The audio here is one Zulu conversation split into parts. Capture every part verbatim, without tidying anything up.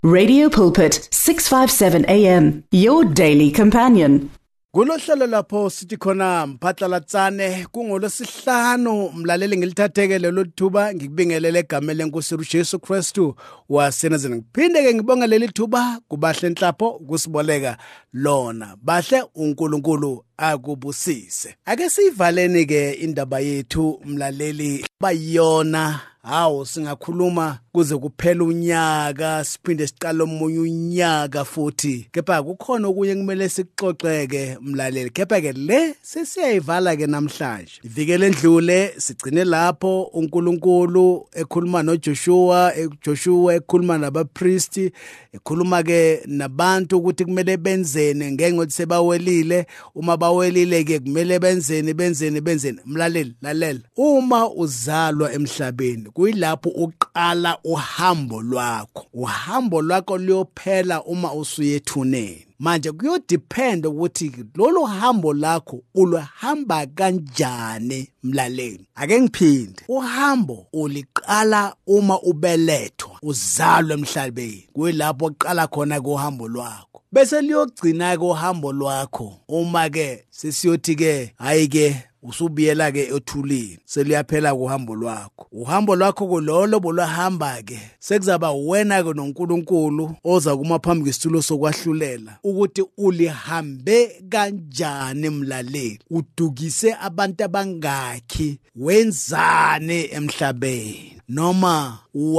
Radio Pulpit, six fifty-seven A M, your daily companion. Kulohlelo lapho sithi khona mphatlalatsane kungolosihlanu mlaleli ngilithatheke lelo thuba ngikubingelele egameni lenkosi uJesu Kristu waseNazareth. Ngiphinde ke ngibonga leli thuba kubahle enhlapho kusiboleka lona. Bahle uNkulunkulu akubusise. Ake sivaleni ke indaba yethu mlaleli bayona. Hawo singakhuluma kuze kuphela unyaka siphinde siqala omunye unyaka futhi kepha kukhona okunye kumele sikuxoxeke mlaleli kepha ke le sesiyayivala ke namhlanje ivikele endlule sigcine lapho uNkulunkulu ekhuluma noJoshua eJoshua ekhuluma nabapriesti ekhuluma ke nabantu ukuthi kumele benzene ngenxa sebawelile uma bawelile ke kumele benzene benzene benzene mlaleli lalela uma uzalwa emhlabeni kuyilapho uqala uhambo lwakho uhambo lwakho liyophela uma usuyethuneni manje kuyodepend ukuthi lolo hambo lakho ulohamba kanjani mlaleli ake ngiphinde uhambo uliqala uma ubelethwa uzalwa emhlabeni kuyilapho uqala khona kuhambo lwakho bese liyogcina ke uhambo lwakho uma ke sesiyothi ke hayi ke usubiyela ke ethulini seliyaphela kuhambo lwakho uhambo lwakho kulolo bolahamba ke sekuzaba wena ke noNkulunkulu oza kuma phambi kwesitulo sokwahlulela ukuthi ulihambe kanjani mlaleli udukise abantu abangakhi wenzane emhlabeni noma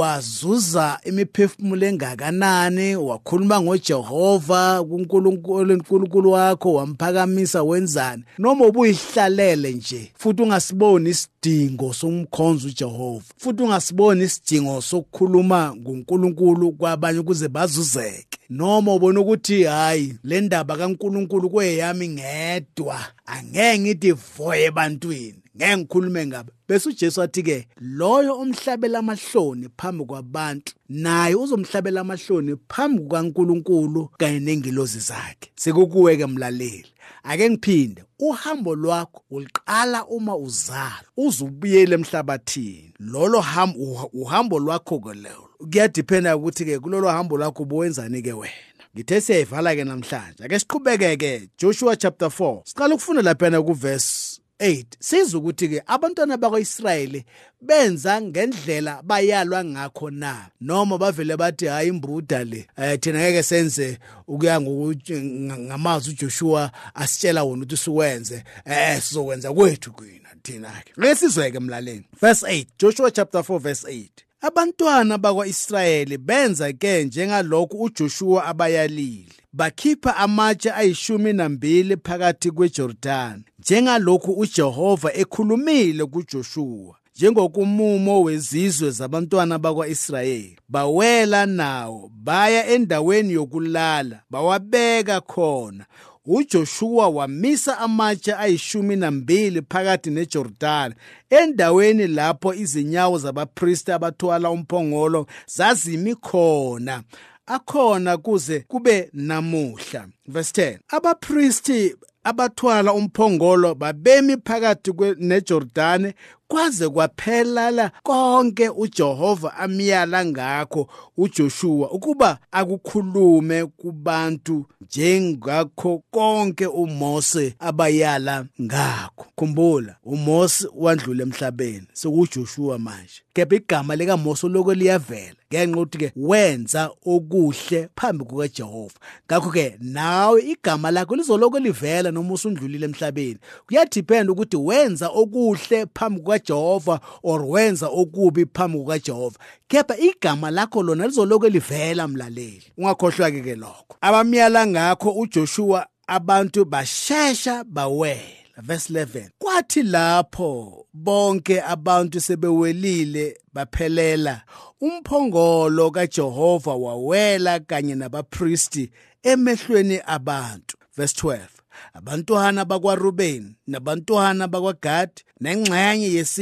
wazuza imiphefumulo engakanani wakhuluma ngoJehova kuNkulunkulu uNkulunkulu wakho wamphakamisa wenzani noma ubuyihlalele nje futhi ungasiboni isidingo somkhonzo uJehova futhi ungasiboni isidingo sokukhuluma ngoNkulunkulu kwabanye ukuze bazuzeke noma ubona ukuthi hayi le ndaba kaNkulunkulu kweyami ngedwa angeke ngithi voye ebantwini ngeke ngikhulume ngabe bese uJesu athi ke loyo omhlabela amahloni phambi kwabantu naye uzomhlabela amahloni phambi kukaNkulunkulu kanye nengilozi zakhe sekukuweke mlaleli ake ngiphinde uhambo lwakho uliqala uma uzalwa uzubuyela emhlabathini lolo hambo uhambo lwakho kolelo kuyadependa ukuthi ke kulolo hambo lwakho ubuwenzani ke wena ngithe siyayivala ke namhlanje ake siqhubeke ke Joshua chapter four siqala ukufunda lapha ku verse eight sizwe ukuthi ke abantwana bakwaIsrayeli benza ngendlela bayalwa ngakho na noma bavele bathi hayi imbruda le eh thina ngeke senze ukuya ngokuthi ngamazwi uJoshua asitshela wona ukuthi siwenze eh sizokwenza kwethu kwina thina ke lesizweke mlaleni verse eight Joshua chapter four verse eight abantwana bakwaIsrayeli benza ke njengalokho uJoshua abayalile bakhipha amatshe ayishumi nambili phakathi kweJordan njengalokho uJehova ekhulumile kuJoshua njengokumumo wezizwe zabantwana bakwaIsrayeli bawela nawo baya endaweni yokulala bawabeka khona uJoshua wamisa amatshe ayishumi nambili phakathi neJordan endaweni lapho izinyawo zabapriesti abathwala umphongolo zazimi khona akhona kuze kube namuhla verse ten abapriesti abathwala umphongolo babemi phakathi neJordan kwaze kwaphelala konke uJehova amyala ngakho uJoshua ukuba akukhulume kubantu njengakho konke uMose abayala ngakho khumbula uMose wandlula emhlabeni sekuJoshua manje kepha igama lika Mose lokho liyavela ngenxa ukuthi ke wenza okuhle phambi kukaJehova ngakho ke nawe igama lakho lizoloko livela noma usundlulile emhlabeni kuyadepend ukuthi wenza okuhle phambi kukaJehova or wenza okubi phambi kukaJehova kepha igama lakho lona lizoloko livela mlaleli ungakhohlwa ke lokho abamyala ngakho uJoshua abantu bashesha bawela verse eleven kwathi lapho bonke abantu sebewelile baphelela umphongolo kaJehova wawela kanye nabapriesti emehlweni abantu verse twelve abantwana bakwaRubeni nabantwana bakwaGadi nengxenye yesizwe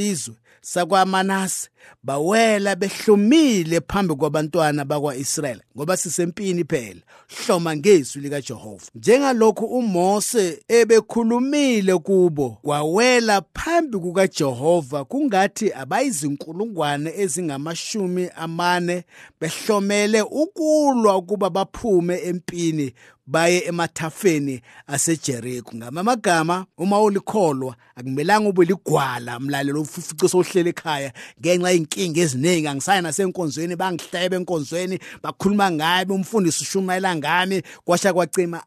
sakwaManase bawela behlomile phambi kwabantwana bakwaIsrayeli ngoba sisempini phela hloma ngezwi likaJehova njengalokhu uMose ebekhulumile kubo kwawela phambi kukaJehova kungathi abayizinkulungwane ezingamashumi amane behlomele ukulwa ukuba baphume empini baye emathafeni aseJeriko. Ngamagama uma ulikholwa akumelanga ube ligwala mlalelo ufice sohlele ekhaya ngenxa inkinga eziningi angisaya nasenkonzweni bangihlebe enkonzweni bakhuluma ngabe umfundisi ushumayela ngami kwasha kwacima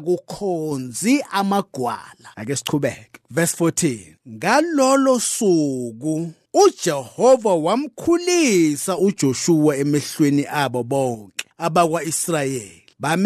akukhonzi amagwala. Ake sichubeke verse fourteen. Ngalolo suku uJehova wamkhulisa uJoshua emehlweni abo bonke abakwaIsrayeli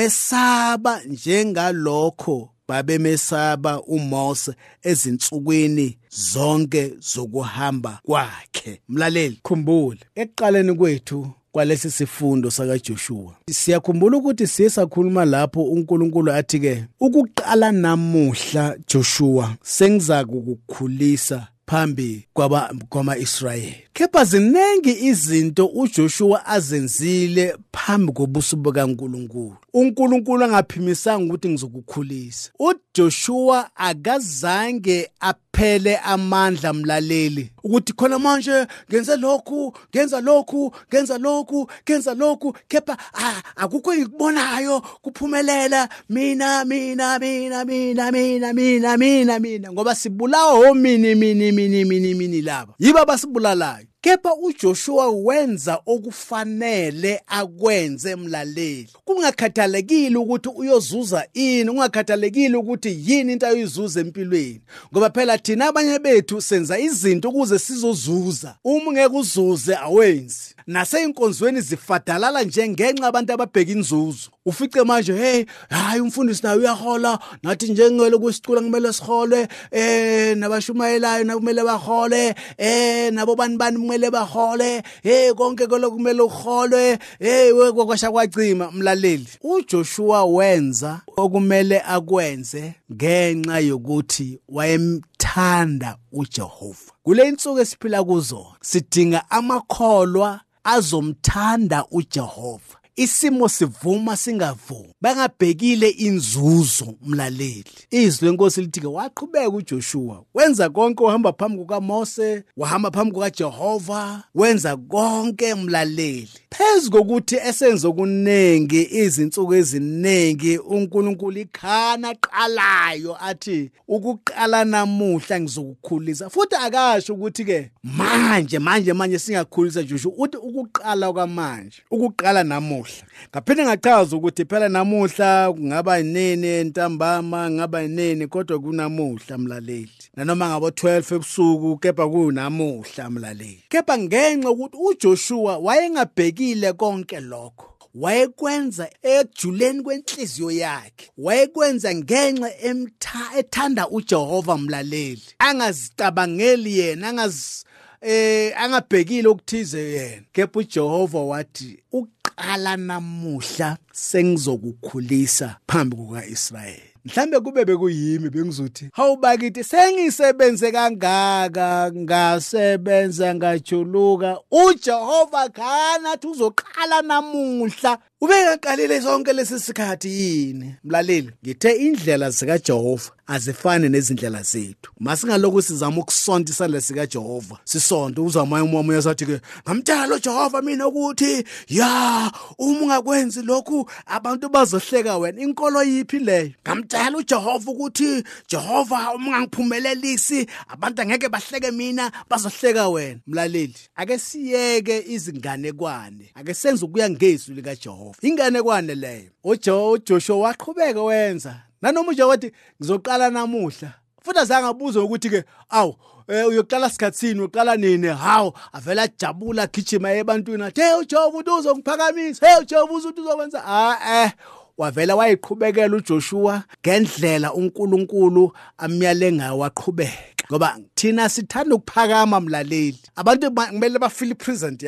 bamesaba njengalokho babemesaba uMose ezinsukwini zonke zokuhamba kwakhe. Mlaleli khumbula ekuqaleni kwethu kwalesi sifundo sakaJoshua siyakhumbula ukuthi sisakhuluma lapho uNkulunkulu athi ke ukuqala namuhla Joshua sengiza kukukhulisa phambi kwaba kwama-Israyeli. Kepha zinengi izinto uJoshua azenzile phambi kobuso bukaNkulunkulu. uNkulunkulu angaphimisanga ukuthi ngizokukhulisa. uJoshua akazange aphele amandla mlaleli ukuthi khona manje ngenza lokhu ngenza lokhu ngenza lokhu ngenza lokhu kepha akukho ngikubonayo kuphumelela mina mina mina mina mina mina mina mina ngoba sibulawa omini mini mini mini mini laba yiba basibulalayo. Kepha uJoshua wenza okufanele akwenze mlaleli kungakhathalekile ukuthi uyozuza ini kungakhathalekile ukuthi yini into ayizuza empilweni ngoba phela thina abanye bethu senza izinto ukuze sizozuza uma ungeke uzuze awenzi naseyinkonzweni zifadalala njengenxa abantu ababheka inzuzo ufice manje hey hayi umfundisi naye uyahola nathi njengelo kusicula kumele siholwe eh nabashumayelayo nakumele bahole eh nabo bani bani kumele bahole hey konke lokho kumele uholwe hey wekwasha kwacima. Mlaleli uJoshua wenza okumele akwenze ngenxa yokuthi wayemthanda uJehova. Kule insuku esiphila kuzo sidinga amakholwa azomthanda uJehova. Isimo sivuma singavumi bangabhekile inzuzo mlaleli. Izwi lenkosi lithi ke waqhubeka uJoshua wenza konke uhamba phambi kukaMose wahamba phambi kukaJehova wenza konke mlaleli phezu kokuthi esenze okunengi izinsuku eziningi uNkulunkulu ikhana qalayo athi ukuqala namuhla ngizokukhulisa futhi akasho ukuthi ke manje manje manje singakhulisa Joshua uthi ukuqala kwamanje ukuqala namuhla. Ngaphinde ngachaza ukuthi phela namuhla kungaba yinene ntambama ngaba yinene kodwa kunamuhla mlaleli nanoma ngabo twelve ebusuku kepha kunamuhla mlaleli. Kepha ngenxa ukuthi uJoshua wayengabhekile konke lokho wayekwenza ekujuleni kwenhliziyo yakhe wayekwenza ngenxa emtha ethanda uJehova mlaleli angazicabangeli yena angaz eh angabhekile ukuthize yena. Kepha uJehova wathi uqala namuhla sengizokukhulisa phambi kukaIsrayeli. Mhlambe kube bekuyimi bengizothi hawu bakithi sengisebenze kangaka ngasebenza ngajuluka uJehova khana athi uzoqala namuhla ubekaqalile zonke lesi sikhathi yini. Mlaleli ngithe indlela zikaJehova azifani nezindlela zethu. Masingalokho sizama ukusonta isandla sikaJehova sisonto uzama umoya uyasathi ke ngamthala uJehova mina ukuthi ya uma ungakwenzi lokhu abantu bazohleka wena. Inkolo yipi leyo? Ngamthala uJehova ukuthi Jehova uma ungangiphumelelisi abantu angeke bahleke mina bazohleka wena. Mlaleli ake siyeke izinganekwane ake senze ukuya ngezwi likaJehova. Inganekwane leyo uJoshua waqhubeka wenza nanoma nje wathi ngizoqala namuhla futhi azangabuza ukuthi ke awu uyoqala sikhatsini uqala nini hawu avela jabula gijima ebantwini athi hey uJehova uthi uzongiphakamisa hey uJehova uthi uzokwenza ah eh wavela wayiqhubekela uJoshua ngendlela uNkulunkulu amyale ngayo waqhubeka ngoba thina sithanda ukuphakama mlaleli abantu kumele bafeel present yami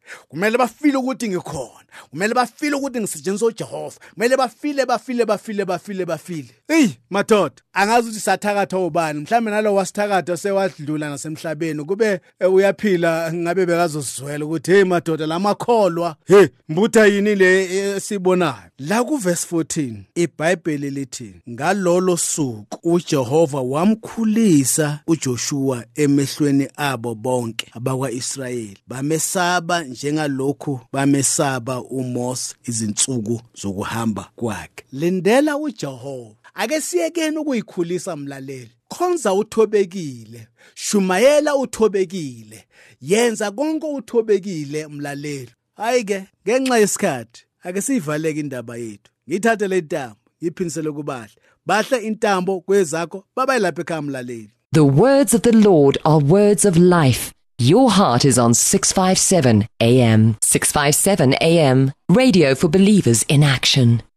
kumele bafile ukuthi ngikhona, kumele bafile ukuthi ngisetshenziswa uJehova, kumele bafile bafile bafile bafile bafile. Hey madoda, angazi ukuthi sathakatha ubani, mhlambe nalo wasithakatha sewadlula nasemhlabeni kube uyaphila ngabe bekazozizwela ukuthi hey madoda lamakholwa hey mbutha yini le sibonayo. La ku verse fourteen iBhayibheli lithi ngalolo suku uJehova wamkhulisa uJoshua emehlweni abo bonke abakwaIsrayeli, bamesaba njengalokhu bamesaba uMose izinsuku zokuhamba kwakhe. Lindela uJehova, ake siyekeni ukuyikhulisa mlaleli. Khonza uthobekile, shumayela uthobekile, yenza konke uthobekile mlaleli. Hayi ke ngenxa yesikhathi ake siyivaleke indaba yethu. Ngithathe le ntambo ngiphinisele kubahle. Bahle intambo kwezakho babayilapha ekhaya mlaleli. The words of the Lord are words of life. Your heart is on six fifty-seven A M. six fifty-seven A M, radio for believers in action.